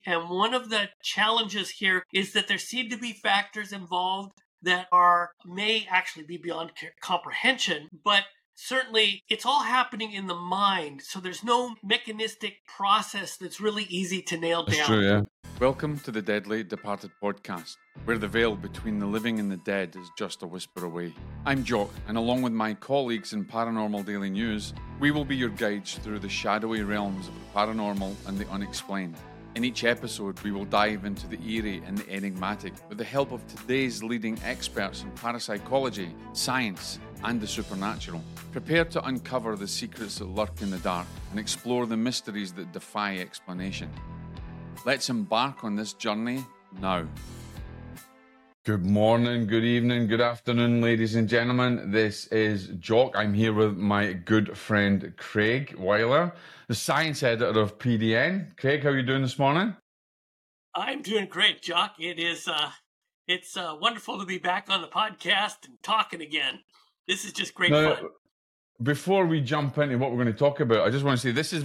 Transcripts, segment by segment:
And one of the challenges here is that there seem to be factors involved that may actually be beyond comprehension, but certainly it's all happening in the mind. So there's no mechanistic process that's really easy to nail down. That's true, yeah. Welcome to the Deadly Departed podcast, where the veil between the living and the dead is just a whisper away. I'm Jock, and along with my colleagues in Paranormal Daily News, we will be your guides through the shadowy realms of the paranormal and the unexplained. In each episode, we will dive into the eerie and the enigmatic with the help of today's leading experts in parapsychology, science, and the supernatural. Prepare to uncover the secrets that lurk in the dark and explore the mysteries that defy explanation. Let's embark on this journey now. Good morning, good evening, good afternoon, ladies and gentlemen. This is Jock. I'm here with my good friend Craig Weiler, the science editor of PDN. Craig, how are you doing this morning? I'm doing great, Jock. It's wonderful to be back on the podcast and talking again. This is just great fun. Before we jump into what we're going to talk about, I just want to say this is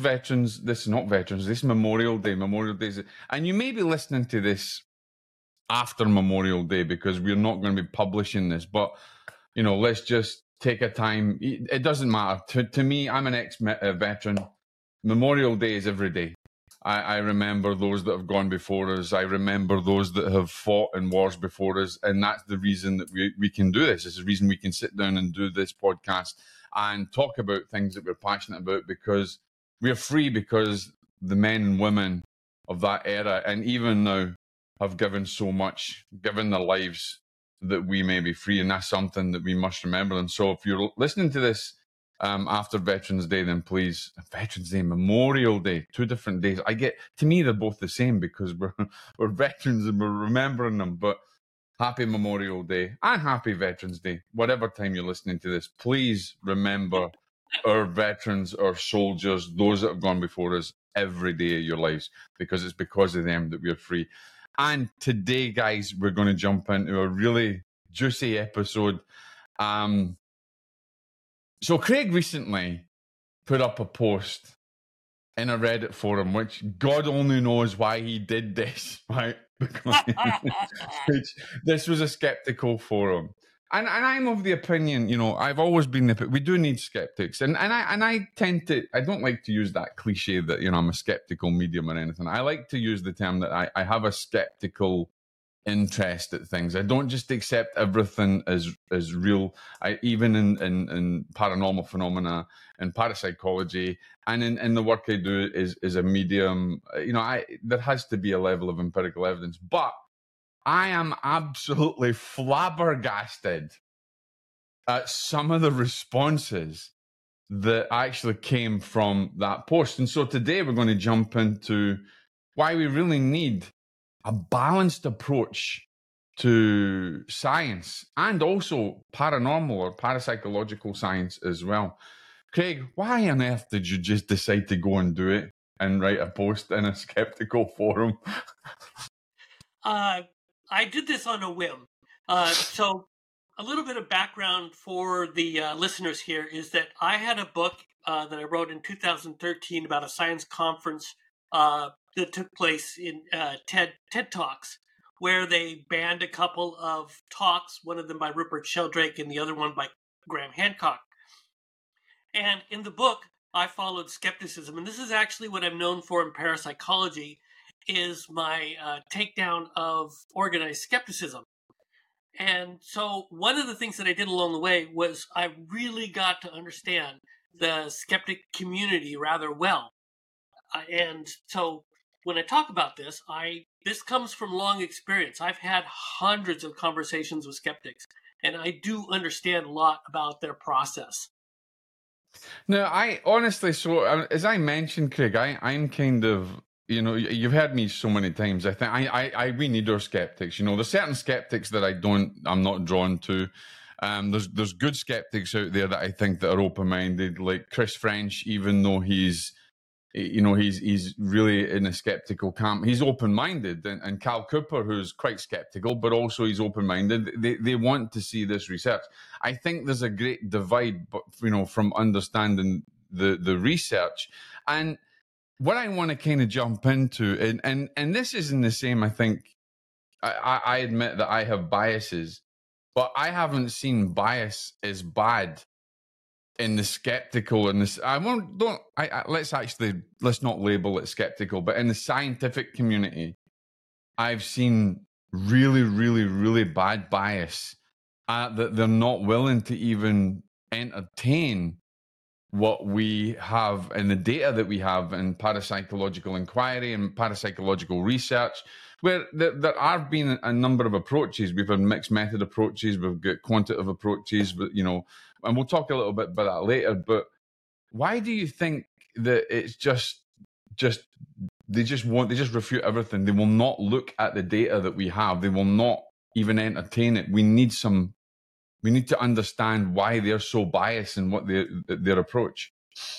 Memorial Day. Memorial Day, and you may be listening to this after Memorial Day because we're not going to be publishing this, but let's just take a time. It doesn't matter to me. I'm an ex-veteran. Memorial Day is every day. I remember those that have gone before us. I remember those that have fought in wars before us, and that's the reason that we can do this. It's the reason we can sit down and do this podcast and talk about things that we're passionate about, because we're free, because the men and women of that era and even now have given so much, given their lives that we may be free, and that's something that we must remember. And so if you're listening to this after Veterans Day, then please, Veterans Day, Memorial Day, 2 different days. To me, they're both the same because we're veterans and we're remembering them, but happy Memorial Day and happy Veterans Day. Whatever time you're listening to this, please remember our veterans, our soldiers, those that have gone before us every day of your lives, because it's because of them that we're free. And today, guys, we're going to jump into a really juicy episode. So Craig recently put up a post in a Reddit forum, which God only knows why he did this, right? Because this was a skeptical forum. And I'm of the opinion, I've always been we do need skeptics. And I tend to, I don't like to use that cliche that, I'm a skeptical medium or anything. I like to use the term that I have a skeptical interest at things. I don't just accept everything as real. Even in paranormal phenomena and parapsychology and in the work I do is a medium, there has to be a level of empirical evidence. But I am absolutely flabbergasted at some of the responses that actually came from that post. And so today we're going to jump into why we really need a balanced approach to science and also paranormal or parapsychological science as well. Craig, why on earth did you just decide to go and do it and write a post in a skeptical forum? I did this on a whim. So a little bit of background for the listeners here is that I had a book that I wrote in 2013 about a science conference that took place in TED Talks, where they banned a couple of talks, one of them by Rupert Sheldrake and the other one by Graham Hancock. And in the book, I followed skepticism. And this is actually what I'm known for in parapsychology, is my takedown of organized skepticism. And so one of the things that I did along the way was I really got to understand the skeptic community rather well. And so when I talk about this, this comes from long experience. I've had hundreds of conversations with skeptics, and I do understand a lot about their process. Now, I honestly, as I mentioned, Craig, I'm kind of, you've heard me so many times. I think we need our skeptics. There's certain skeptics that I'm not drawn to. There's good skeptics out there that I think that are open-minded, like Chris French, even though he's really in a skeptical camp. He's open-minded, and Cal Cooper, who's quite skeptical, but also he's open-minded. They want to see this research. I think there's a great divide, from understanding the research. And what I want to kind of jump into, and this isn't the same, I think, I admit that I have biases, but I haven't seen bias as bad in the skeptical and this. Let's not label it skeptical, but in the scientific community, I've seen really, really, really bad bias that they're not willing to even entertain what we have and the data that we have in parapsychological inquiry and parapsychological research, where there have been a number of approaches. We've had mixed method approaches, we've got quantitative approaches, but and we'll talk a little bit about that later. But why do you think that it's just they just refute everything? They will not look at the data that we have. They will not even entertain it. We need to understand why they're so biased and what their approach.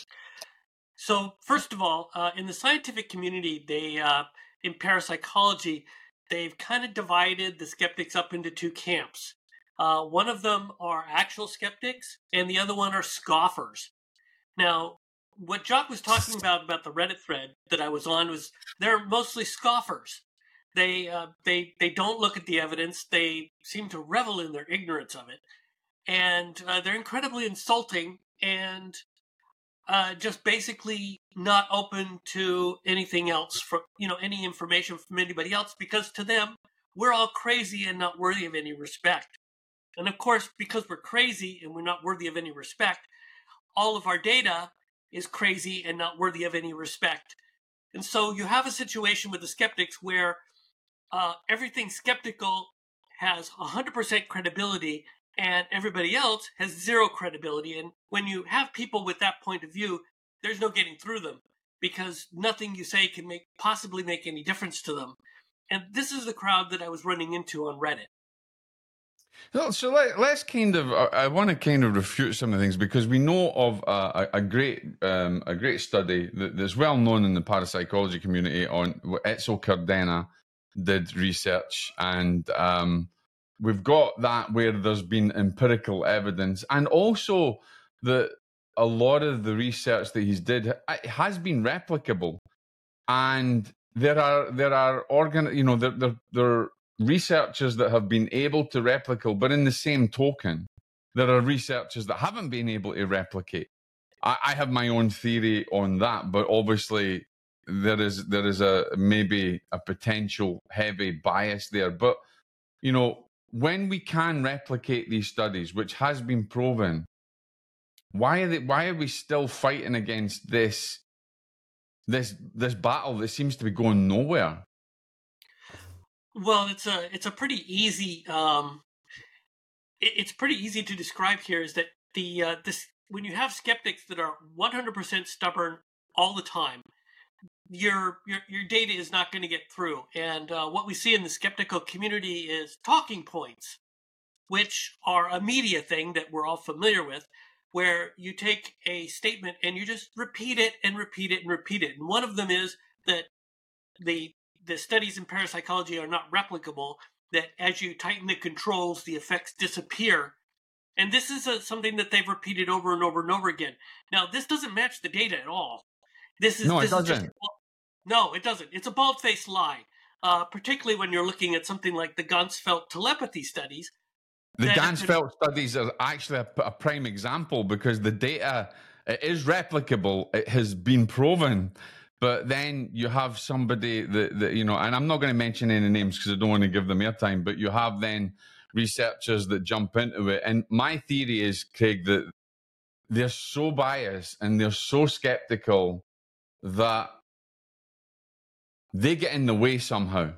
So, first of all, in the scientific community, they in parapsychology, they've kind of divided the skeptics up into two camps. One of them are actual skeptics, and the other one are scoffers. Now, what Jock was talking about the Reddit thread that I was on was they're mostly scoffers. They don't look at the evidence. They seem to revel in their ignorance of it, and they're incredibly insulting and just basically not open to anything else, from any information from anybody else, because to them we're all crazy and not worthy of any respect. And of course, because we're crazy and we're not worthy of any respect, all of our data is crazy and not worthy of any respect. And so you have a situation with the skeptics where everything skeptical has 100% credibility and everybody else has zero credibility. And when you have people with that point of view, there's no getting through them because nothing you say can possibly make any difference to them. And this is the crowd that I was running into on Reddit. So let's I want to kind of refute some of the things, because we know of a great study that's well known in the parapsychology community on Etzel Cardena did research, and we've got that where there's been empirical evidence, and also that a lot of the research that he's did has been replicable, and there are there researchers that have been able to replicate, but in the same token, there are researchers that haven't been able to replicate. I have my own theory on that, but obviously there is maybe a potential heavy bias there. But when we can replicate these studies, which has been proven, why are we still fighting against this battle that seems to be going nowhere? Well, it's a pretty easy it's pretty easy to describe here. Is that this when you have skeptics that are 100% stubborn all the time, your data is not going to get through. And what we see in the skeptical community is talking points, which are a media thing that we're all familiar with, where you take a statement and you just repeat it and repeat it and repeat it. And one of them is that the studies in parapsychology are not replicable, that as you tighten the controls, the effects disappear. And this is something that they've repeated over and over and over again. Now, this doesn't match the data at all. It doesn't. No, it doesn't. It's a bald-faced lie, particularly when you're looking at something like the Ganzfeld telepathy studies. The Ganzfeld studies are actually a prime example, because the data is replicable. It has been proven. But then you have somebody that and I'm not going to mention any names because I don't want to give them airtime, but you have then researchers that jump into it. And my theory is, Craig, that they're so biased and they're so skeptical that they get in the way somehow.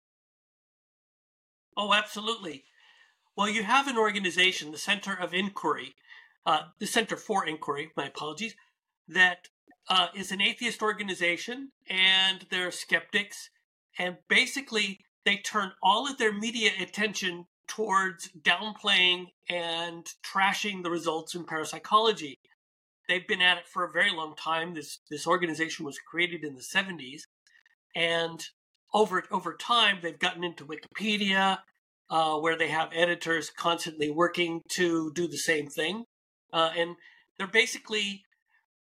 Oh, absolutely. Well, you have an organization, the Center of Inquiry, the Center for Inquiry, my apologies, that is an atheist organization, and they're skeptics, and basically they turn all of their media attention towards downplaying and trashing the results in parapsychology. They've been at it for a very long time. This organization was created in the 70s, and over time they've gotten into Wikipedia, where they have editors constantly working to do the same thing, and they're basically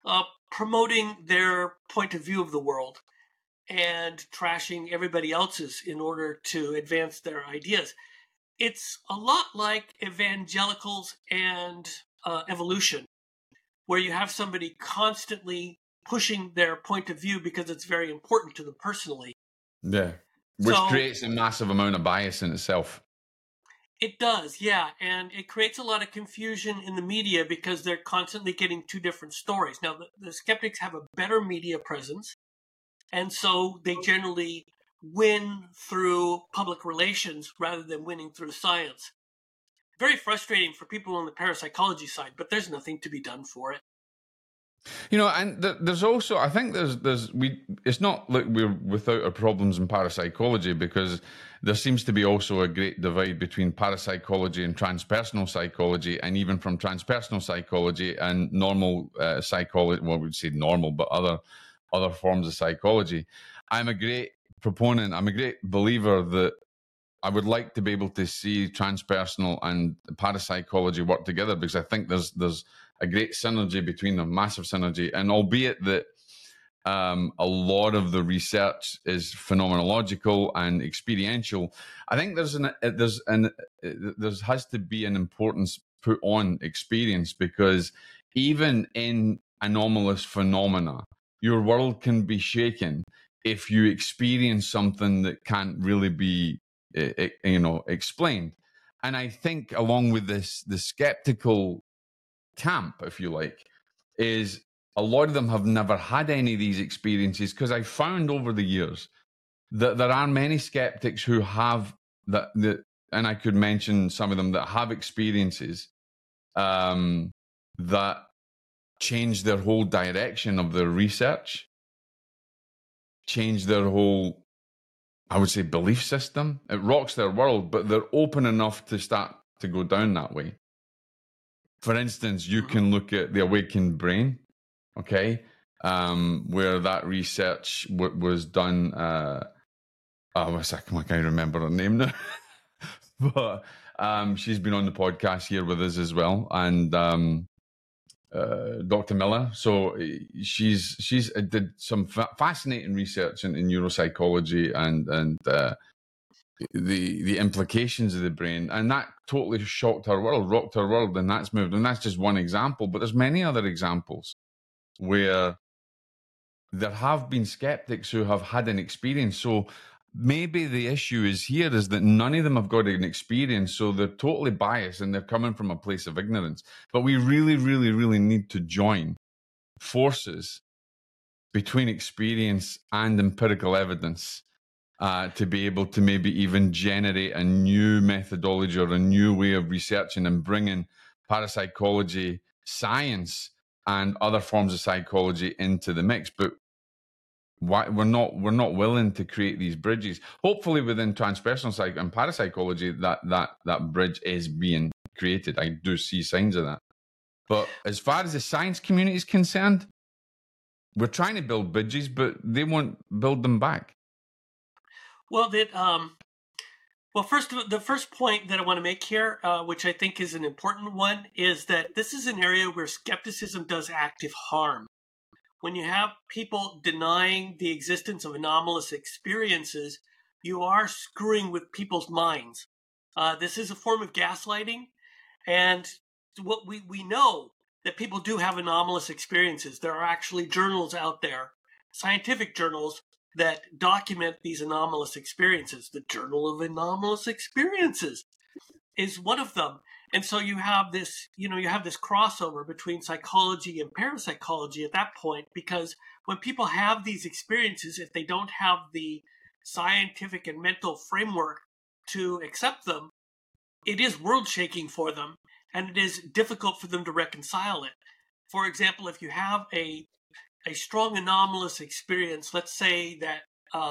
promoting their point of view of the world and trashing everybody else's in order to advance their ideas. It's a lot like evangelicals and evolution, where you have somebody constantly pushing their point of view because it's very important to them personally. Yeah, which creates a massive amount of bias in itself. It does, yeah, and it creates a lot of confusion in the media because they're constantly getting two different stories. Now, the skeptics have a better media presence, and so they generally win through public relations rather than winning through science. Very frustrating for people on the parapsychology side, but there's nothing to be done for it. And there's also, I think it's not like we're without our problems in parapsychology, because there seems to be also a great divide between parapsychology and transpersonal psychology, and even from transpersonal psychology and normal psychology. Well, we'd say normal, but other forms of psychology. I'm a great proponent. I'm a great believer that I would like to be able to see transpersonal and parapsychology work together, because I think there's a great synergy between them, massive synergy. And albeit that a lot of the research is phenomenological and experiential, I think there has to be an importance put on experience, because even in anomalous phenomena, your world can be shaken if you experience something that can't really be explained. And I think along with this, the skeptical camp, if you like, is a lot of them have never had any of these experiences, because I found over the years that there are many skeptics who have that, and I could mention some of them that have experiences that change their whole direction of their research, change their whole, I would say, belief system. It rocks their world, but they're open enough to start to go down that way. For instance, you can look at the awakened brain, okay, where that research was done. I can't remember her name now, but she's been on the podcast here with us as well, and Dr. Miller. So she's did some fascinating research in neuropsychology and the implications of the brain, and that totally shocked her world, rocked her world, and that's moved. And that's just one example, but there's many other examples where there have been skeptics who have had an experience. So maybe the issue is that none of them have got an experience, so they're totally biased and they're coming from a place of ignorance. But we really, really, really need to join forces between experience and empirical evidence to be able to maybe even generate a new methodology or a new way of researching and bringing parapsychology, science, and other forms of psychology into the mix. But why we're not willing to create these bridges. Hopefully, within transpersonal psych and parapsychology, that bridge is being created. I do see signs of that. But as far as the science community is concerned, we're trying to build bridges, but they won't build them back. Well, first, the first point that I want to make here, which I think is an important one, is that this is an area where skepticism does active harm. When you have people denying the existence of anomalous experiences, you are screwing with people's minds. This is a form of gaslighting, and what we know that people do have anomalous experiences. There are actually journals out there, scientific journals, that document these anomalous experiences. The Journal of Anomalous Experiences is one of them. And so you have this crossover between psychology and parapsychology at that point, because when people have these experiences, if they don't have the scientific and mental framework to accept them, it is world shaking for them, and it is difficult for them to reconcile it. For example, if you have a strong anomalous experience, let's say that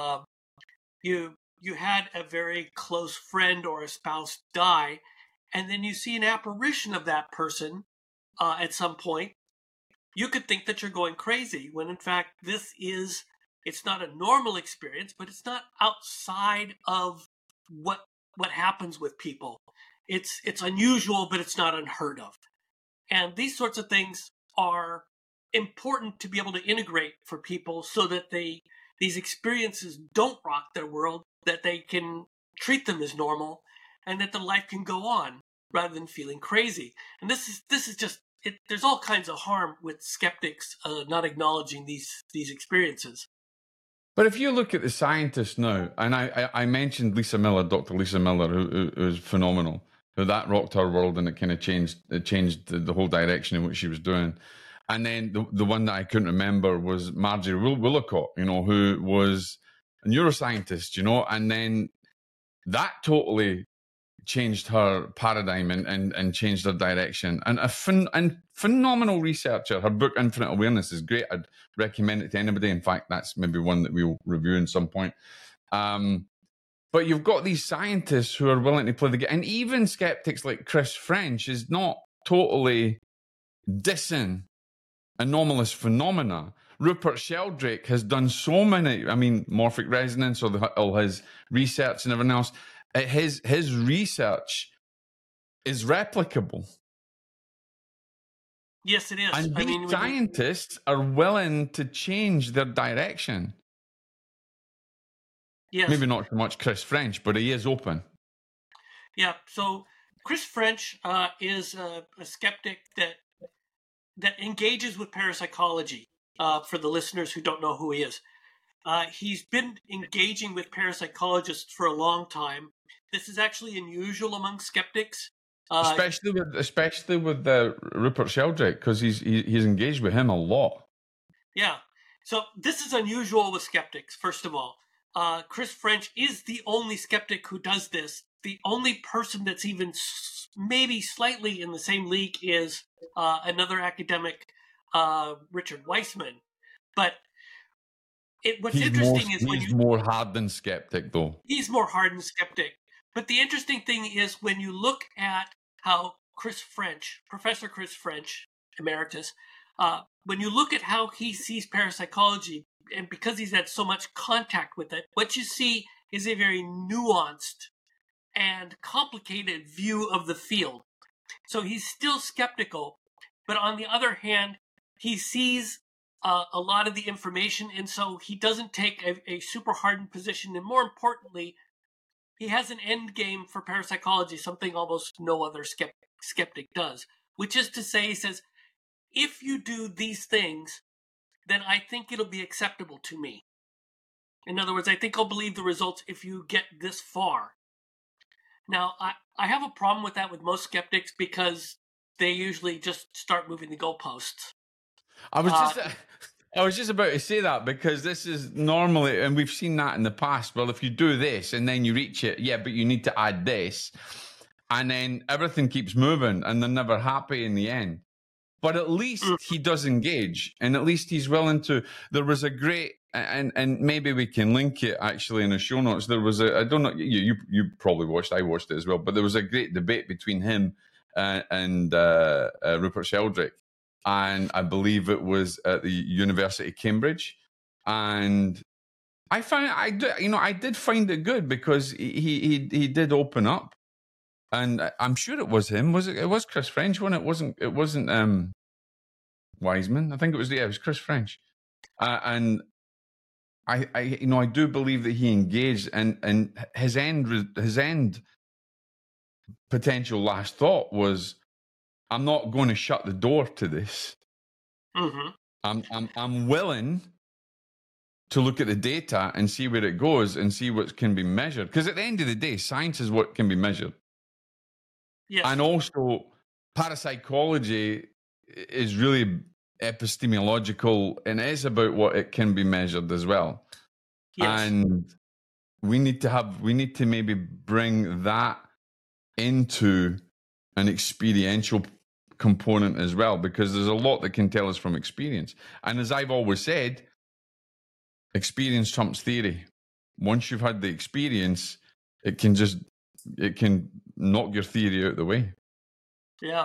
you had a very close friend or a spouse die, and then you see an apparition of that person at some point, you could think that you're going crazy, when in fact it's not a normal experience, but it's not outside of what happens with people. It's unusual, but it's not unheard of. And these sorts of things are important to be able to integrate for people so that these experiences don't rock their world, that they can treat them as normal, and that the life can go on rather than feeling crazy. And this is just it. There's all kinds of harm with skeptics not acknowledging these experiences. But if you look at the scientists now, and I mentioned Lisa Miller, Dr. Lisa Miller, who is phenomenal, who that rocked her world and it kind of changed the whole direction in which she was doing. And then the one that I couldn't remember was Marjorie Willicott, who was a neuroscientist, and then that totally changed her paradigm and changed her direction. And phenomenal researcher. Her book, Infinite Awareness, is great. I'd recommend it to anybody. In fact, that's maybe one that we'll review in some point. But you've got these scientists who are willing to play the game. And even skeptics like Chris French is not totally dissing anomalous phenomena. Rupert Sheldrake has done so many, morphic resonance or all his research and everything else. His research is replicable. Yes, it is. And these scientists are willing to change their direction. Yes. Maybe not so much Chris French, but he is open. Yeah. So Chris French is a skeptic that engages with parapsychology. For the listeners who don't know who he is, he's been engaging with parapsychologists for a long time. This is actually unusual among skeptics, especially with Rupert Sheldrake, because he's engaged with him a lot. Yeah, so this is unusual with skeptics. First of all, Chris French is the only skeptic who does this. The only person that's even maybe slightly in the same league is another academic, Richard Weissman. But what's interesting is he's more hardened skeptic, though. He's more hardened skeptic. But the interesting thing is when you look at how Professor Chris French, emeritus, when you look at how he sees parapsychology, and because he's had so much contact with it, what you see is a very nuanced and complicated view of the field. So he's still skeptical, but on the other hand, he sees a lot of the information, and so he doesn't take a super hardened position. And more importantly, he has an end game for parapsychology, something almost no other skeptic does, which is to say, he says, if you do these things, then I think it'll be acceptable to me. In other words, I think I'll believe the results if you get this far. Now, I have a problem with that with most skeptics because they usually just start moving the goalposts. I was just about to say that, because this is normally, and we've seen that in the past, well, if you do this and then you reach it, yeah, but you need to add this, and then everything keeps moving and they're never happy in the end. But at least he does engage, and at least he's willing to. There was a great, and maybe we can link it actually in the show notes. There was I don't know, you probably watched, I watched it as well, but there was a great debate between him and Rupert Sheldrake. And I believe it was at the University of Cambridge. And I did find it good because he did open up. And I'm sure it was him. It was Chris French when it wasn't Weissman. I think it was Chris French. And I do believe that he engaged, and his end potential last thought was, I'm not going to shut the door to this. Mm-hmm. I'm willing to look at the data and see where it goes and see what can be measured. Because at the end of the day, science is what can be measured. Yes. And also, parapsychology is really epistemological, and it is about what it can be measured as well. Yes. And we need to maybe bring that into an experiential component as well, because there's a lot that can tell us from experience. And as I've always said, experience trumps theory. Once you've had the experience, it can knock your theory out the way. Yeah.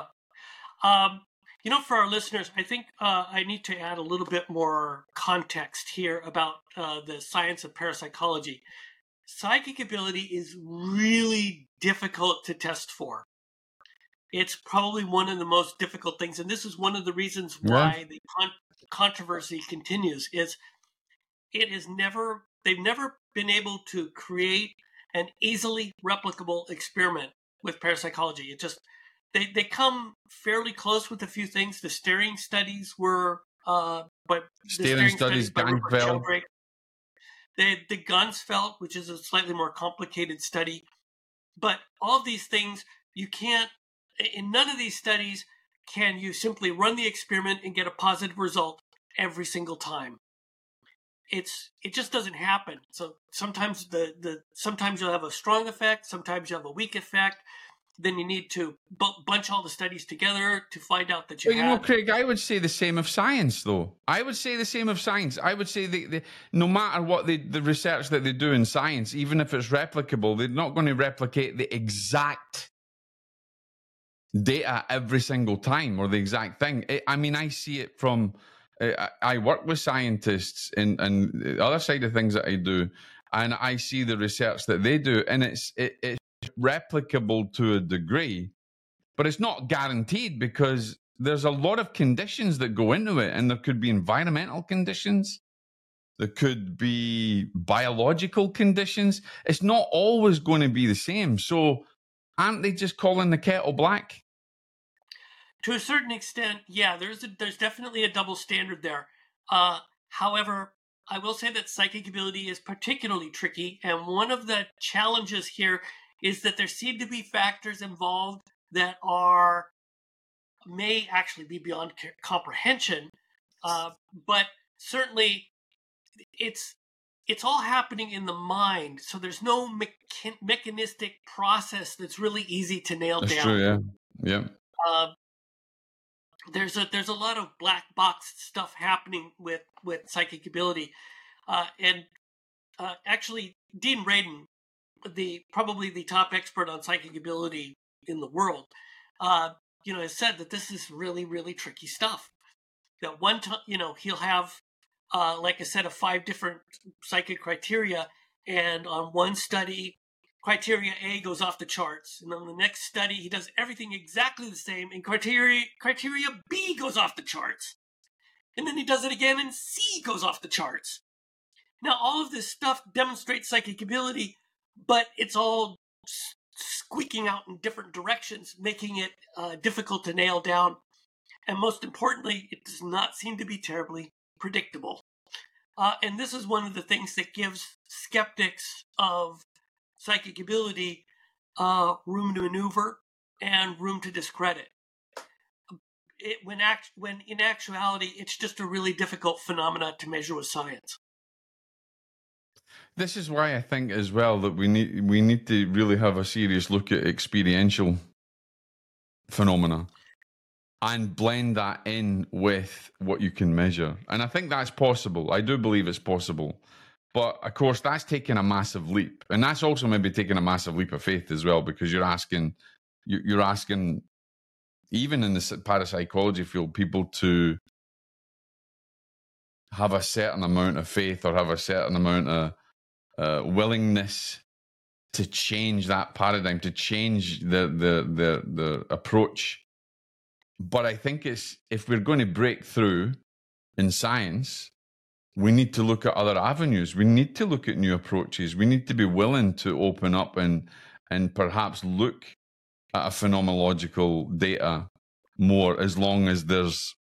For our listeners, I think I need to add a little bit more context here about the science of parapsychology. Psychic ability is really difficult to test for. It's probably one of the most difficult things, and this is one of the reasons why controversy continues is they've never been able to create an easily replicable experiment with parapsychology. It just, they come fairly close with a few things. The staring studies were, but staring studies, Ganzfeld. The Ganzfeld, which is a slightly more complicated study. But all of these things, you can't, in none of these studies can you simply run the experiment and get a positive result every single time. It just doesn't happen. So sometimes sometimes you'll have a strong effect, sometimes you have a weak effect. Then you need to bunch all the studies together to find out that you know, Craig, I would say the same of science, though. I would say the same of science. I would say no matter what the research that they do in science, even if it's replicable, they're not going to replicate the exact data every single time or the exact thing. I mean, I see it from... I work with scientists and the other side of things that I do, and I see the research that they do, and it's replicable to a degree, but it's not guaranteed because there's a lot of conditions that go into it, and there could be environmental conditions, there could be biological conditions. It's not always going to be the same. So aren't they just calling the kettle black? To a certain extent, yeah, there's definitely a double standard there. However, I will say that psychic ability is particularly tricky, and one of the challenges here is that there seem to be factors involved that may actually be beyond comprehension, but certainly it's all happening in the mind, so there's no mechanistic process that's really easy to nail down. That's true, yeah. There's a lot of black box stuff happening with psychic ability, and actually Dean Radin, probably the top expert on psychic ability in the world, has said that this is really, really tricky stuff. That one time, he'll have like a set of 5 different psychic criteria, and on one study, criteria A goes off the charts, and on the next study, he does everything exactly the same, and criteria B goes off the charts, and then he does it again, and C goes off the charts. Now, all of this stuff demonstrates psychic ability, but it's all squeaking out in different directions, making it difficult to nail down. And most importantly, it does not seem to be terribly predictable. And this is one of the things that gives skeptics of psychic ability room to maneuver and room to discredit. When in actuality, it's just a really difficult phenomena to measure with science. This is why I think as well that we need to really have a serious look at experiential phenomena and blend that in with what you can measure. And I think that's possible. I do believe it's possible. But of course, that's taking a massive leap. And that's also maybe taking a massive leap of faith as well, because you're asking, even in the parapsychology field, people to have a certain amount of faith or have a certain amount of willingness to change that paradigm, to change the approach. But I think if we're going to break through in science, we need to look at other avenues. We need to look at new approaches. We need to be willing to open up and perhaps look at a phenomenological data more, as long as there's,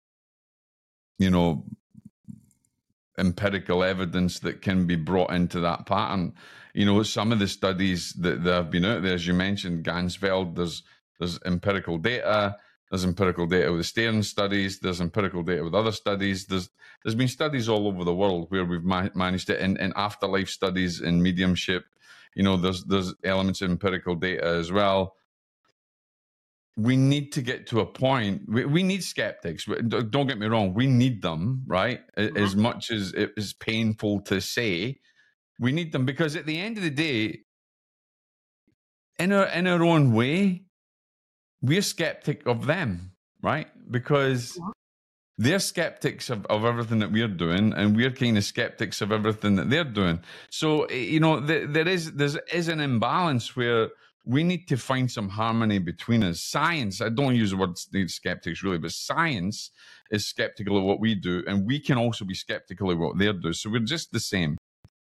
empirical evidence that can be brought into that pattern. Some of the studies that have been out there, as you mentioned, Ganzfeld, there's empirical data. There's empirical data with the Stern studies. There's empirical data with other studies. There's been studies all over the world where we've managed to, in afterlife studies, in mediumship, there's elements of empirical data as well. We need to get to a point. We need skeptics. Don't get me wrong. We need them, right? As much as it is painful to say, we need them, because at the end of the day, in our own way, we're skeptic of them, right? Because they're skeptics of everything that we're doing, and we're kind of skeptics of everything that they're doing. So, there is an imbalance where we need to find some harmony between us. Science, I don't use the word skeptics really, but science is skeptical of what we do, and we can also be skeptical of what they do. So we're just the same.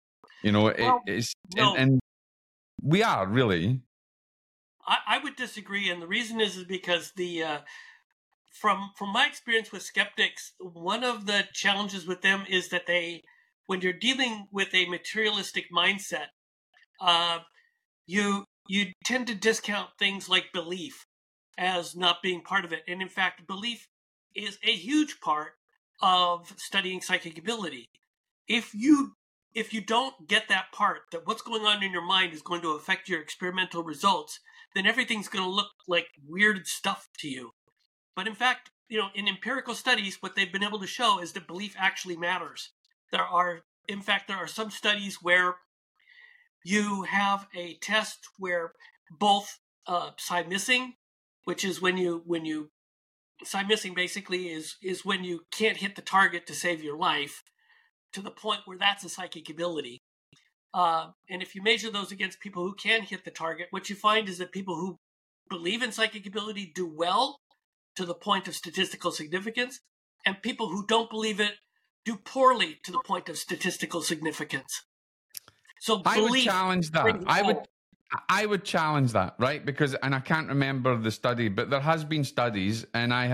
And we are really. I would disagree, and the reason is because from my experience with skeptics, one of the challenges with them is that when you're dealing with a materialistic mindset, you tend to discount things like belief as not being part of it. And in fact, belief is a huge part of studying psychic ability. If you don't get that part, that what's going on in your mind is going to affect your experimental results, then everything's going to look like weird stuff to you. But in fact, in empirical studies, what they've been able to show is that belief actually matters. There are some studies where you have a test where both psi missing, which is when you psi missing basically is when you can't hit the target to save your life, to the point where that's a psychic ability. And if you measure those against people who can hit the target, what you find is that people who believe in psychic ability do well to the point of statistical significance, and people who don't believe it do poorly to the point of statistical significance. So I would challenge that. I would challenge that, right? Because, and I can't remember the study, but there has been studies, and I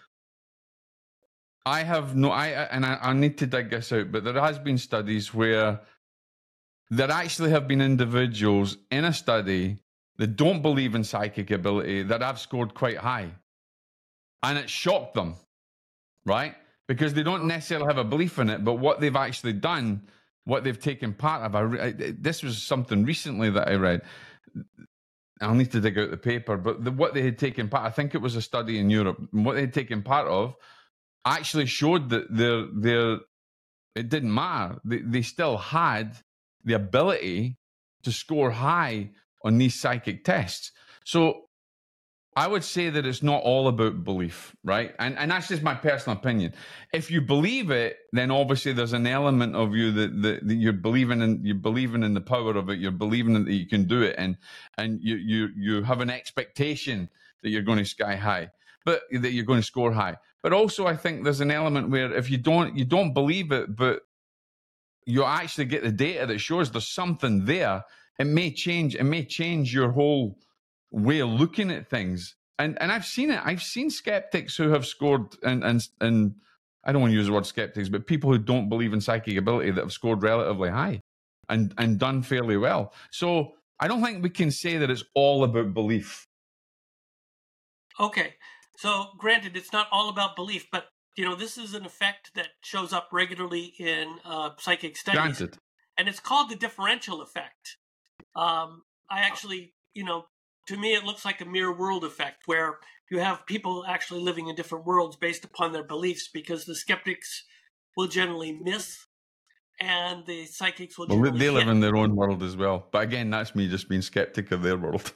need to dig this out, but there has been studies where there actually have been individuals in a study that don't believe in psychic ability that have scored quite high. And it shocked them, right? Because they don't necessarily have a belief in it, but what they've actually done, what they've taken part of, this was something recently that I read. I'll need to dig out the paper, but what they had taken part, I think it was a study in Europe, what they had taken part of actually showed that it didn't matter. They still had the ability to score high on these psychic tests. So I would say that it's not all about belief, right? And that's just my personal opinion. If you believe it, then obviously there's an element of you that you're believing in the power of it. You're believing that you can do it, and you have an expectation that you're going to sky high, but that you're going to score high. But also, I think there's an element where if you don't believe it, but you actually get the data that shows there's something there, it may change your whole way of looking at things. And I've seen it. I've seen skeptics who have scored, and I don't want to use the word skeptics, but people who don't believe in psychic ability that have scored relatively high and done fairly well. So I don't think we can say that it's all about belief. Okay. So granted, it's not all about belief, but this is an effect that shows up regularly in psychic studies. Granted. And it's called the differential effect. I actually, to me, it looks like a mirror world effect, where you have people actually living in different worlds based upon their beliefs, because the skeptics will generally miss, and the psychics will generally they live in their own world as well. But again, that's me just being skeptic of their world.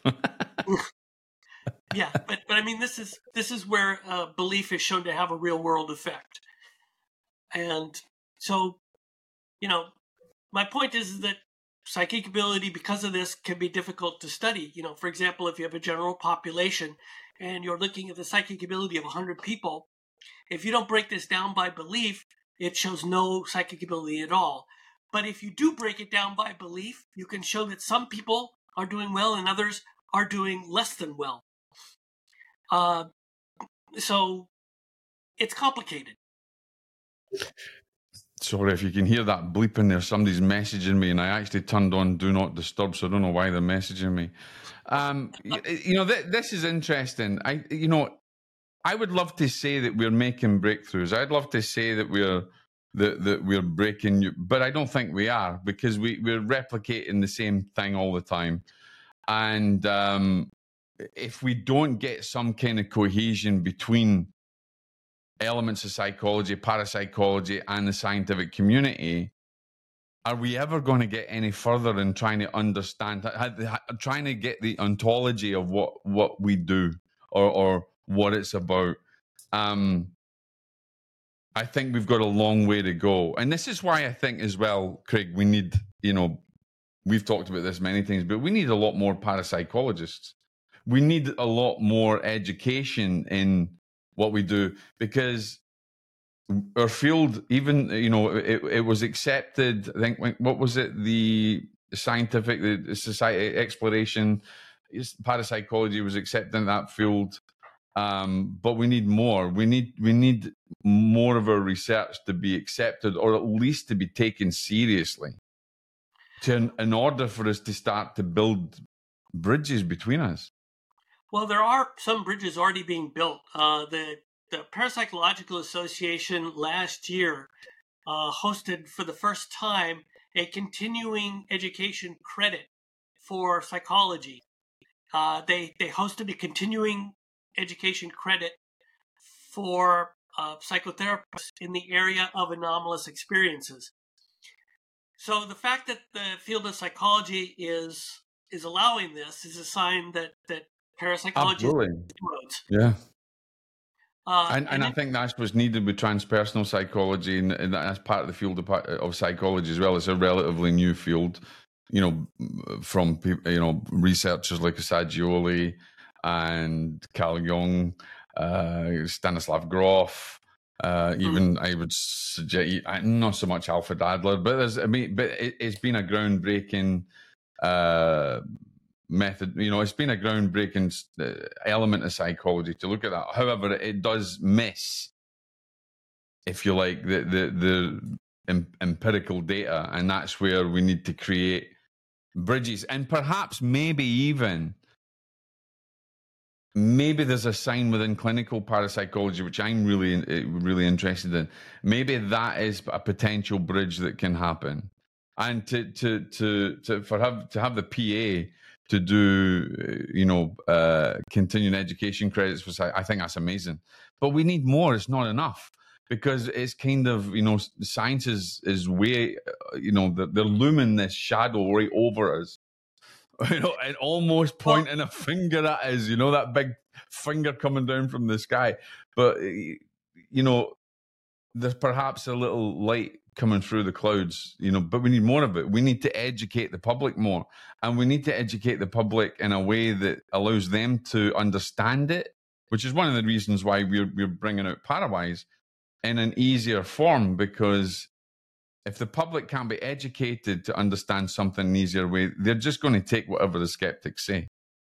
Yeah, but I mean, this is where belief is shown to have a real world effect. And so, my point is that psychic ability, because of this, can be difficult to study. For example, if you have a general population and you're looking at the psychic ability of 100 people, if you don't break this down by belief, it shows no psychic ability at all. But if you do break it down by belief, you can show that some people are doing well and others are doing less than well. So it's complicated. Sorry if you can hear that bleeping there. Somebody's messaging me, and I actually turned on Do Not Disturb, so I don't know why they're messaging me. This is interesting. I would love to say that we're making breakthroughs. I'd love to say that we're breaking, but I don't think we are, because we're replicating the same thing all the time. And if we don't get some kind of cohesion between elements of psychology, parapsychology, and the scientific community, are we ever going to get any further in trying to understand, trying to get the ontology of what we do or what it's about? I think we've got a long way to go. And this is why I think as well, Craig, we need, we've talked about this many times, but we need a lot more parapsychologists. We need a lot more education in what we do, because our field, even, it was accepted. I think, what was it? The scientific, the society exploration, parapsychology was accepted in that field. But we need more. We need more of our research to be accepted, or at least to be taken seriously, in order for us to start to build bridges between us. Well, there are some bridges already being built. The Parapsychological Association last year hosted for the first time a continuing education credit for psychology. They hosted a continuing education credit for psychotherapists in the area of anomalous experiences. So the fact that the field of psychology is allowing this is a sign that parapsychology Absolutely. is inroads. Yeah. And I think that's what's needed with transpersonal psychology, and that's part of the field of psychology as well. It's a relatively new field, from people, researchers like Assagioli and Carl Jung, Stanislav Grof, even I would suggest not so much Alfred Adler, but it's been a groundbreaking method. It's been a groundbreaking element of psychology to look at that. However, it does miss, if you like, the empirical data, and that's where we need to create bridges, and perhaps maybe there's a sign within clinical parapsychology, which I'm really interested in. Maybe that is a potential bridge that can happen, and to have the PA to do continuing education credits for, I think that's amazing. But we need more. It's not enough, because it's kind of, science is way, they're looming this shadow right over us. And almost pointing a finger at us, that big finger coming down from the sky. But, there's perhaps a little light coming through the clouds, but we need more of it. We need to educate the public more, and we need to educate the public in a way that allows them to understand it, which is one of the reasons why we're bringing out Parawise in an easier form, because if the public can't be educated to understand something in an easier way, they're just going to take whatever the skeptics say.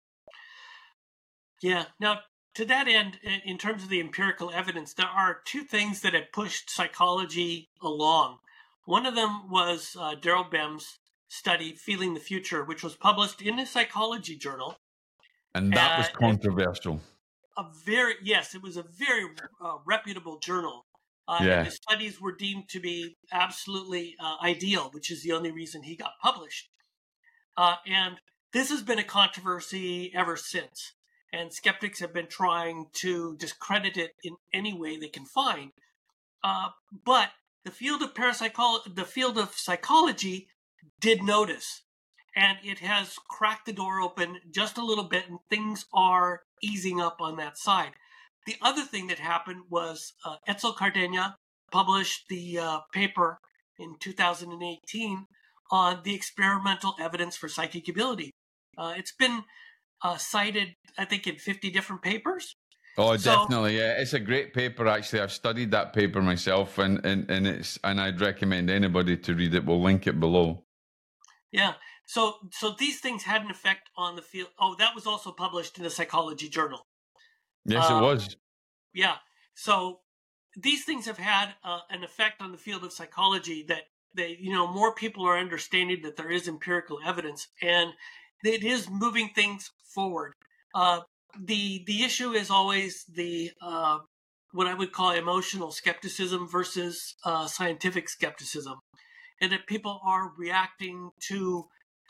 Yeah. Now, to that end, in terms of the empirical evidence, there are two things that have pushed psychology along. One of them was Daryl Bem's study, Feeling the Future, which was published in a psychology journal. And that was controversial. It was a very reputable journal. And the studies were deemed to be absolutely ideal, which is the only reason he got published. And this has been a controversy ever since. And skeptics have been trying to discredit it in any way they can find. But the field of psychology did notice, and it has cracked the door open just a little bit, and things are easing up on that side. The other thing that happened was Etzel Cardenia published the paper in 2018 on the experimental evidence for psychic ability. It's been cited, I think, in 50 different papers. Oh, definitely. Yeah, it's a great paper. Actually, I've studied that paper myself, and I'd recommend anybody to read it. We'll link it below. Yeah. So these things had an effect on the field. Oh, that was also published in a psychology journal. Yes, it was. Yeah. So these things have had an effect on the field of psychology, that more people are understanding that there is empirical evidence, and it is moving things forward. The issue is always the what I would call emotional skepticism versus scientific skepticism, and that people are reacting to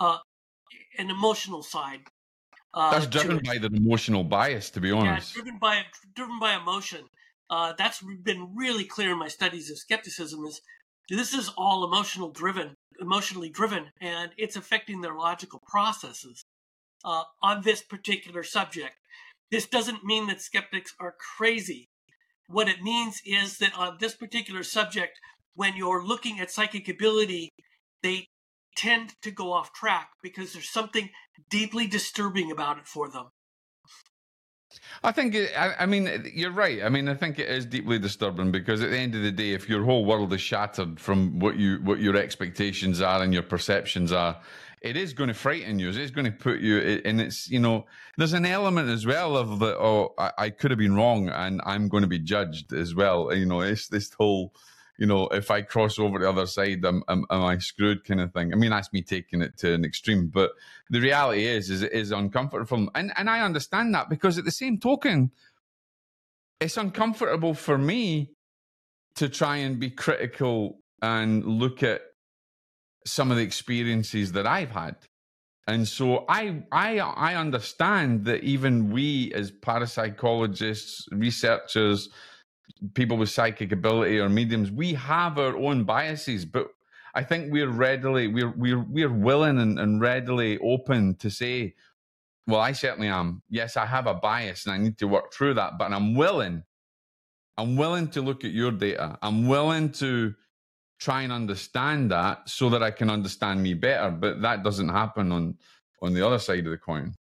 an emotional side. That's driven by the emotional bias, to be honest. Yeah, driven by emotion. That's been really clear in my studies of skepticism. This is all emotionally driven, and it's affecting their logical processes on this particular subject. This doesn't mean that skeptics are crazy. What it means is that on this particular subject, when you're looking at psychic ability, they tend to go off track because there's something deeply disturbing about it for them. I think, I mean, you're right. I mean, I think it is deeply disturbing because at the end of the day, if your whole world is shattered from what your expectations are and your perceptions are, it is going to frighten you. It's going to put you, and it's, there's an element as well of the, I could have been wrong and I'm going to be judged as well. It's this whole, if I cross over to the other side, am I screwed kind of thing. I mean, that's me taking it to an extreme, but the reality is it is uncomfortable. And I understand that because at the same token, it's uncomfortable for me to try and be critical and look at some of the experiences that I've had. And so I understand that even we as parapsychologists, researchers, people with psychic ability or mediums, we have our own biases, but I think we're willing and readily open to say, well, I certainly am. Yes, I have a bias and I need to work through that, but I'm willing to look at your data. I'm willing to try and understand that so that I can understand me better. But that doesn't happen on the other side of the coin.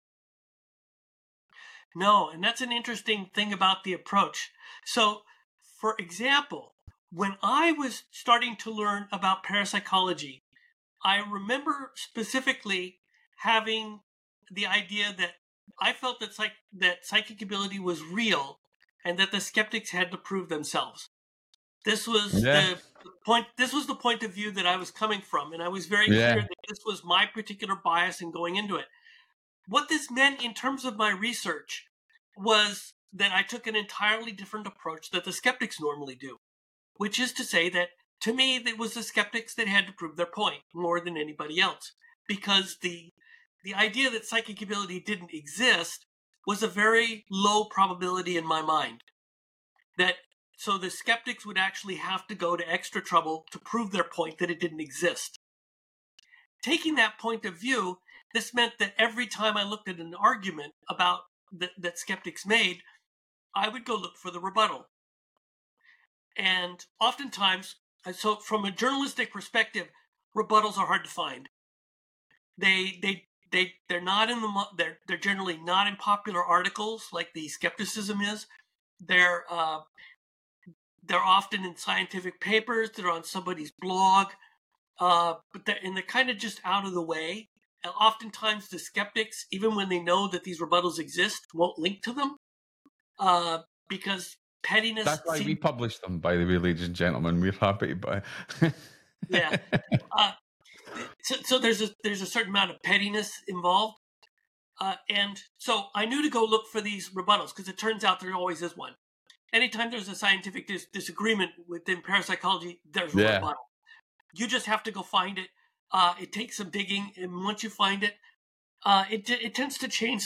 No, and that's an interesting thing about the approach. So, for example, when I was starting to learn about parapsychology, I remember specifically having the idea that I felt that psychic ability was real and that the skeptics had to prove themselves. This was the point. This was the point of view that I was coming from, and I was very clear that this was my particular bias in going into it. What this meant in terms of my research was that I took an entirely different approach that the skeptics normally do, which is to say that, to me, it was the skeptics that had to prove their point more than anybody else, because the idea that psychic ability didn't exist was a very low probability in my mind. So the skeptics would actually have to go to extra trouble to prove their point that it didn't exist. Taking that point of view, this meant that every time I looked at an argument about that skeptics made, I would go look for the rebuttal. And oftentimes, so from a journalistic perspective, rebuttals are hard to find. They're not they're generally not in popular articles like the skepticism is. They're often in scientific papers. They're on somebody's blog, but they're kind of just out of the way. And oftentimes, the skeptics, even when they know that these rebuttals exist, won't link to them because pettiness. That's why we publish them, by the way, ladies and gentlemen. We're happy by. Yeah. So there's a certain amount of pettiness involved, and so I knew to go look for these rebuttals because it turns out there always is one. Anytime there's a scientific disagreement within parapsychology, there's a rebuttal. You just have to go find it. It takes some digging, and once you find it, it tends to change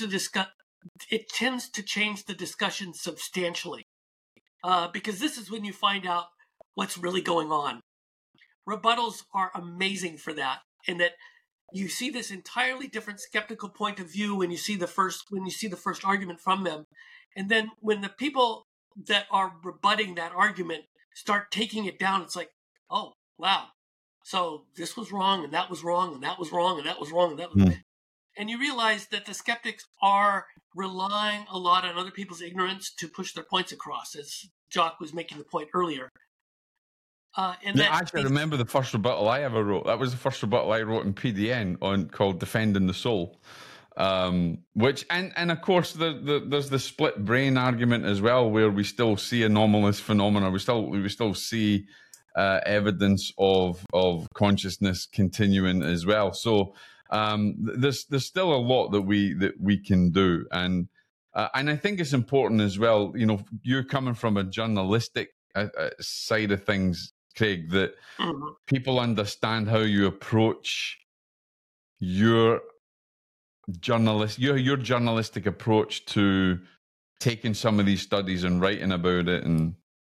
the discussion substantially, because this is when you find out what's really going on. Rebuttals are amazing for that, in that you see this entirely different skeptical point of view when you see the first argument from them, and then when the people that are rebutting that argument start taking it down, it's like, oh wow, so this was wrong, and that was wrong, and that was wrong, and that was wrong, and that was wrong. And you realize that the skeptics are relying a lot on other people's ignorance to push their points across, as Jock was making the point earlier. Actually, I remember the first rebuttal I ever wrote. That was the first rebuttal I wrote in PDN called "Defending the Soul," which and of course there's the split brain argument as well, where we still see anomalous phenomena. We still see evidence of consciousness continuing as well. So there's still a lot that we can do, and I think it's important as well. You're coming from a journalistic side of things, Craig, that people understand how you approach your journalistic approach to taking some of these studies and writing about it. And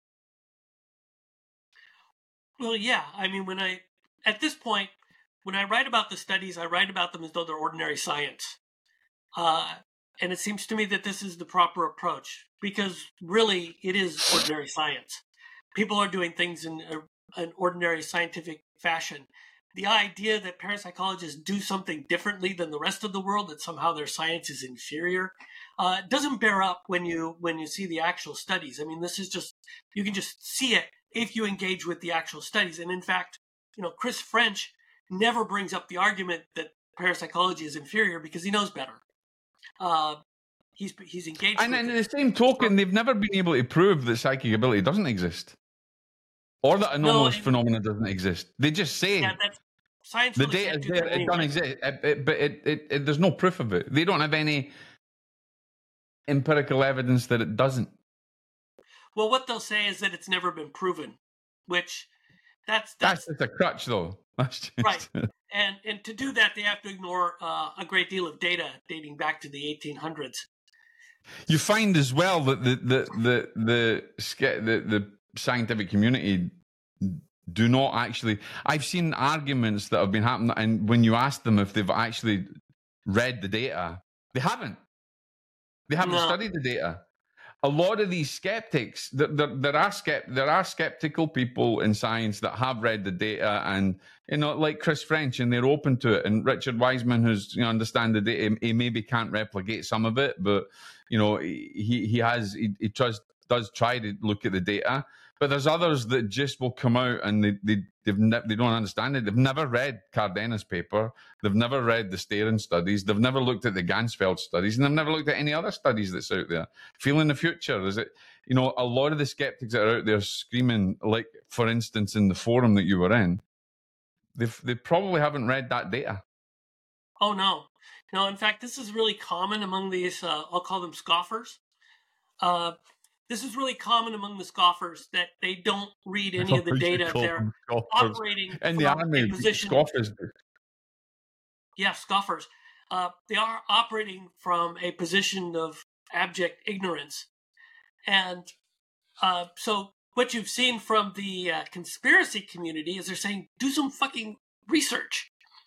well, yeah, I mean, at this point, when I write about the studies, I write about them as though they're ordinary science. And it seems to me that this is the proper approach, because really it is ordinary science. People are doing things in an ordinary scientific fashion. the idea that parapsychologists do something differently than the rest of the world, that somehow their science is inferior, doesn't bear up when you see the actual studies. I mean, this is just, you can just see it if you engage with the actual studies. And in fact, Chris French never brings up the argument that parapsychology is inferior because he knows better. He's engaged. And in the same token, they've never been able to prove that psychic ability doesn't exist, or that anomalous phenomena doesn't exist. They just say that's science. The data is there; it doesn't exist, but there's no proof of it. They don't have any empirical evidence that it doesn't. Well, what they'll say is that it's never been proven, which that's just a crutch, though. Right. And to do that, they have to ignore a great deal of data dating back to the 1800s. You find as well that the scientific community do not actually. I've seen arguments that have been happening, and when you ask them if they've actually read the data, they haven't. They haven't studied the data. A lot of these skeptics, there are skeptical people in science that have read the data, and like Chris French, and they're open to it. And Richard Wiseman, who's understand the data, he maybe can't replicate some of it, but he does try to look at the data. But there's others that just will come out and they don't understand it. They've never read Cardena's paper. They've never read the Starin studies. They've never looked at the Gansfeld studies, and they've never looked at any other studies that's out there. Feeling the future, is it? A lot of the skeptics that are out there screaming, like for instance in the forum that you were in, they probably haven't read that data. Oh no. In fact, this is really common among these. I'll call them scoffers. This is really common among the scoffers, that they don't read any of the data. They're operating in the army. Scoffers. Yeah, scoffers. They are operating from a position of abject ignorance. And so what you've seen from the conspiracy community is they're saying, do some fucking research.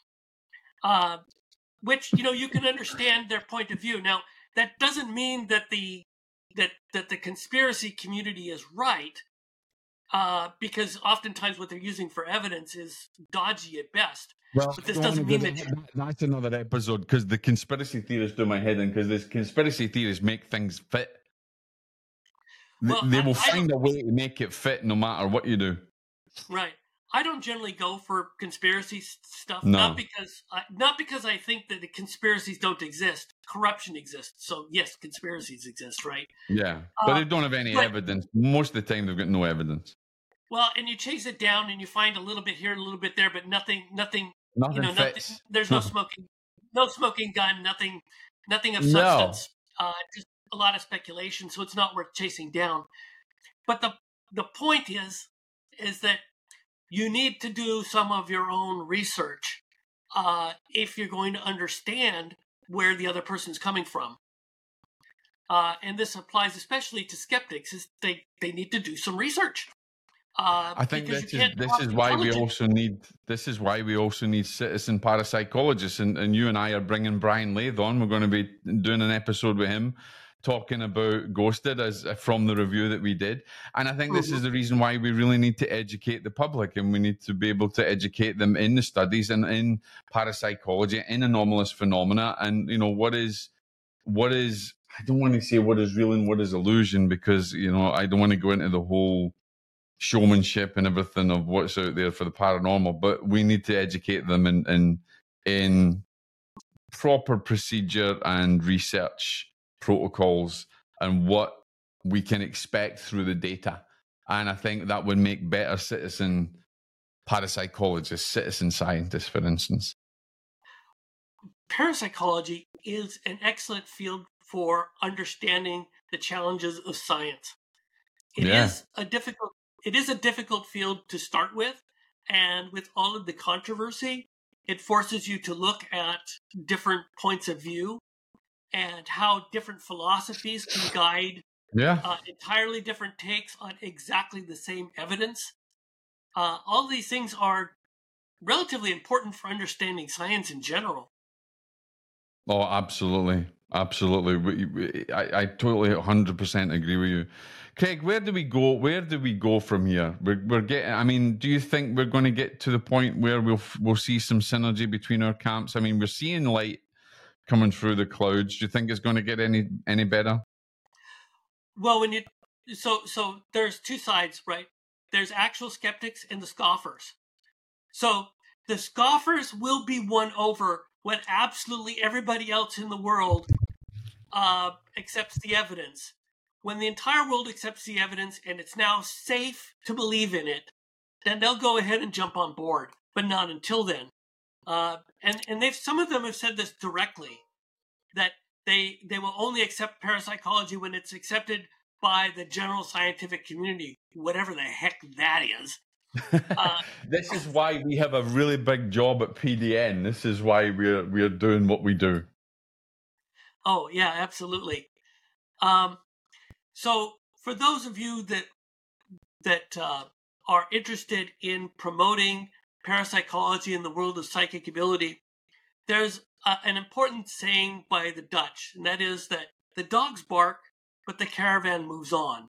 Which, you can understand their point of view. Now, that doesn't mean that the conspiracy community is right, because oftentimes what they're using for evidence is dodgy at best. Well, but this doesn't mean that's another episode, because the conspiracy theorists do my head in, because the conspiracy theorists make things fit. They will find a way to make it fit no matter what you do. Right. I don't generally go for conspiracy stuff, no. not because I think that the conspiracies don't exist. Corruption exists, so yes, conspiracies exist, right? Yeah, but they don't have any evidence. Most of the time, they've got no evidence. Well, and you chase it down, and you find a little bit here, a little bit there, but nothing. Fits. There's no smoking gun, nothing of substance. Just a lot of speculation, so it's not worth chasing down. But the point is that you need to do some of your own research if you're going to understand where the other person's coming from. And this applies especially to skeptics, is they need to do some research. I think this is why we also need citizen parapsychologists, and you and I are bringing Brian Lath on. We're going to be doing an episode with him, talking about Ghosted from the review that we did. And I think this is the reason why we really need to educate the public, and we need to be able to educate them in the studies and in parapsychology, in anomalous phenomena, and what is I don't want to say what is real and what is illusion, because I don't want to go into the whole showmanship and everything of what's out there for the paranormal, but we need to educate them in proper procedure and research protocols and what we can expect through the data. And I think that would make better citizen parapsychologists, citizen scientists, for instance. Parapsychology is an excellent field for understanding the challenges of science. It is a difficult field to start with, and with all of the controversy, it forces you to look at different points of view and how different philosophies can guide entirely different takes on exactly the same evidence. All these things are relatively important for understanding science in general. Oh, absolutely. Absolutely. I totally 100% agree with you. Craig, where do we go? Where do we go from here? We're getting. I mean, do you think we're going to get to the point where we'll see some synergy between our camps? I mean, we're seeing light coming through the clouds. Do you think it's going to get any better? Well, so there's two sides, right? There's actual skeptics and the scoffers. So the scoffers will be won over when absolutely everybody else in the world accepts the evidence. When the entire world accepts the evidence and it's now safe to believe in it, then they'll go ahead and jump on board, but not until then. And some of them have said this directly, that they will only accept parapsychology when it's accepted by the general scientific community, whatever the heck that is. This is why we have a really big job at PDN. This is why we're doing what we do. Oh yeah, absolutely. So for those of you that are interested in promoting parapsychology in the world of psychic ability, there's an important saying by the Dutch, and that is that the dogs bark, but the caravan moves on.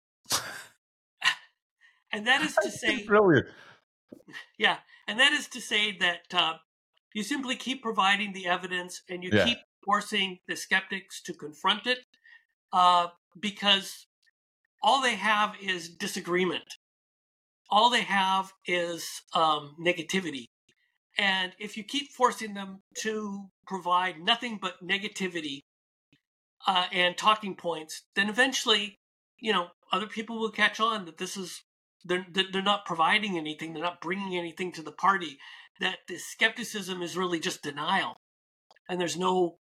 And that is to say, brilliant. Yeah, and that is to say that you simply keep providing the evidence and you keep forcing the skeptics to confront it, because all they have is disagreement. All they have is negativity. And if you keep forcing them to provide nothing but negativity and talking points, then eventually, other people will catch on that they're not providing anything. They're not bringing anything to the party. That the skepticism is really just denial, and there's no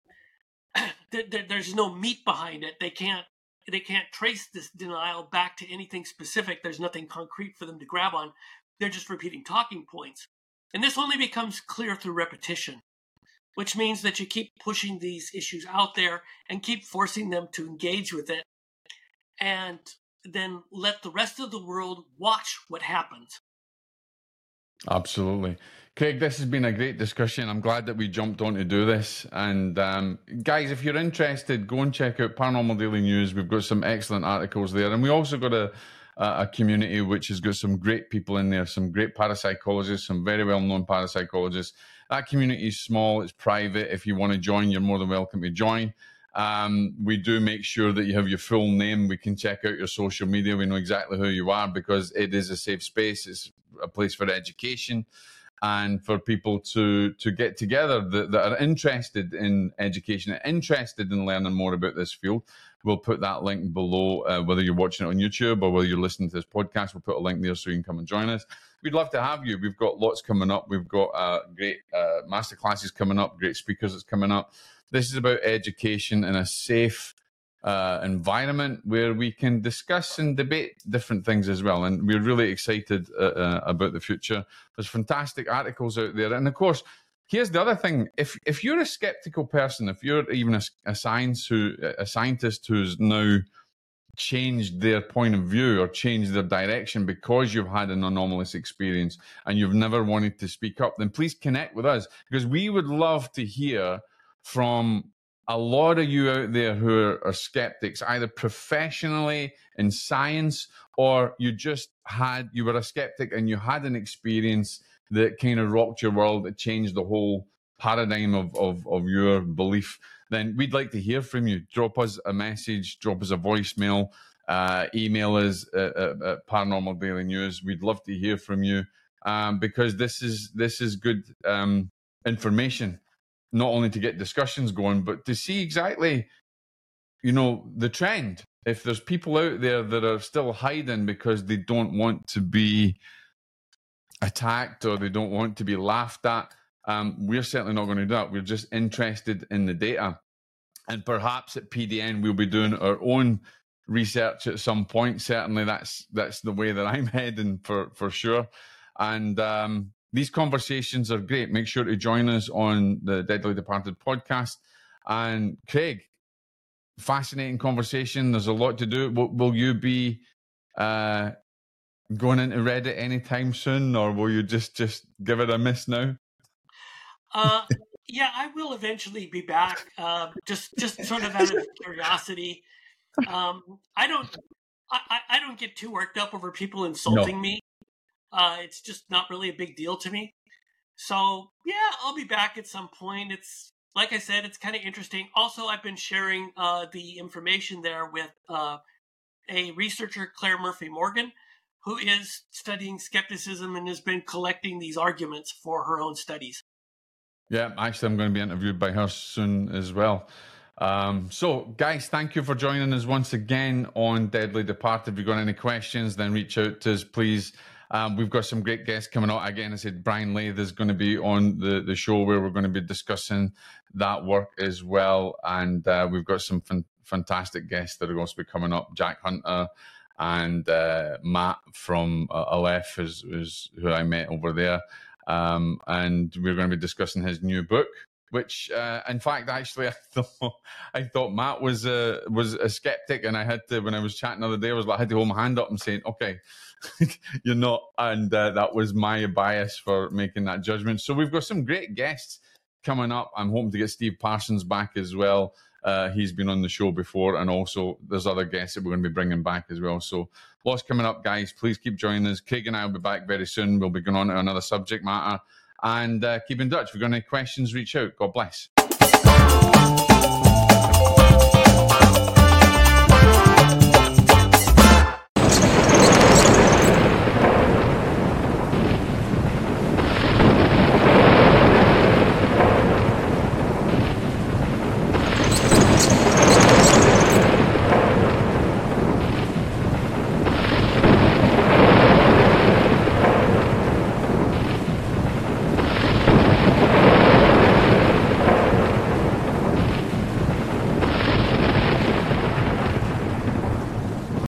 meat behind it. They can't trace this denial back to anything specific. There's nothing concrete for them to grab on. They're just repeating talking points, and this only becomes clear through repetition, which means that you keep pushing these issues out there and keep forcing them to engage with it, and then let the rest of the world watch what happens. Absolutely. Craig, this has been a great discussion. I'm glad that we jumped on to do this. And guys, if you're interested, go and check out Paranormal Daily News. We've got some excellent articles there. And we also got a community which has got some great people in there, some great parapsychologists, some very well-known parapsychologists. That community is small, it's private. If you want to join, you're more than welcome to join. We do make sure that you have your full name. We can check out your social media. We know exactly who you are because it is a safe space. It's a place for education and for people to get together that are interested in education, interested in learning more about this field. We'll put that link below, whether you're watching it on YouTube or whether you're listening to this podcast. We'll put a link there so you can come and join us. We'd love to have you. We've got lots coming up. We've got great masterclasses coming up, great speakers that's coming up. This is about education in a safe environment where we can discuss and debate different things as well. And we're really excited about the future. There's fantastic articles out there. And of course, here's the other thing. If you're a skeptical person, if you're even a scientist who's now changed their point of view or changed their direction because you've had an anomalous experience and you've never wanted to speak up, then please connect with us because we would love to hear from a lot of you out there who are skeptics, either professionally in science or you were a skeptic and you had an experience that kind of rocked your world, that changed the whole paradigm of your belief. Then we'd like to hear from you. Drop us a message, drop us a voicemail, email us at Paranormal Daily News. We'd love to hear from you because this is good information, not only to get discussions going, but to see exactly, the trend. If there's people out there that are still hiding because they don't want to be attacked or they don't want to be laughed at, we're certainly not going to do that. We're just interested in the data. And perhaps at PDN, we'll be doing our own research at some point. Certainly that's the way that I'm heading for sure. And these conversations are great. Make sure to join us on the Deadly Departed podcast. And Craig, fascinating conversation. There's a lot to do. Will you be going into Reddit anytime soon, or will you just give it a miss now? Yeah, I will eventually be back. Just sort of out of curiosity. I don't get too worked up over people insulting me. It's just not really a big deal to me. So yeah, I'll be back at some point. It's like I said, it's kind of interesting. Also, I've been sharing the information there with a researcher, Claire Murphy Morgan, who is studying skepticism and has been collecting these arguments for her own studies. Yeah, actually, I'm going to be interviewed by her soon as well. So, guys, thank you for joining us once again on Deadly Depart. If you've got any questions, then reach out to us, please. We've got some great guests coming out. Again, I said Brian Lathe is going to be on the show where we're going to be discussing that work as well. And we've got some fantastic guests that are going to be coming up. Jack Hunter and Matt from Aleph is who I met over there. And we're going to be discussing his new book, which, in fact, actually, I thought Matt was a skeptic, and I had to, when I was chatting the other day, I had to hold my hand up and saying, "Okay, you're not," and that was my bias for making that judgment. So we've got some great guests coming up. I'm hoping to get Steve Parsons back as well. He's been on the show before, and also there's other guests that we're going to be bringing back as well. So lots coming up, guys. Please keep joining us. Craig and I will be back very soon. We'll be going on to another subject matter. And keep in touch. If you've got any questions, reach out. God bless.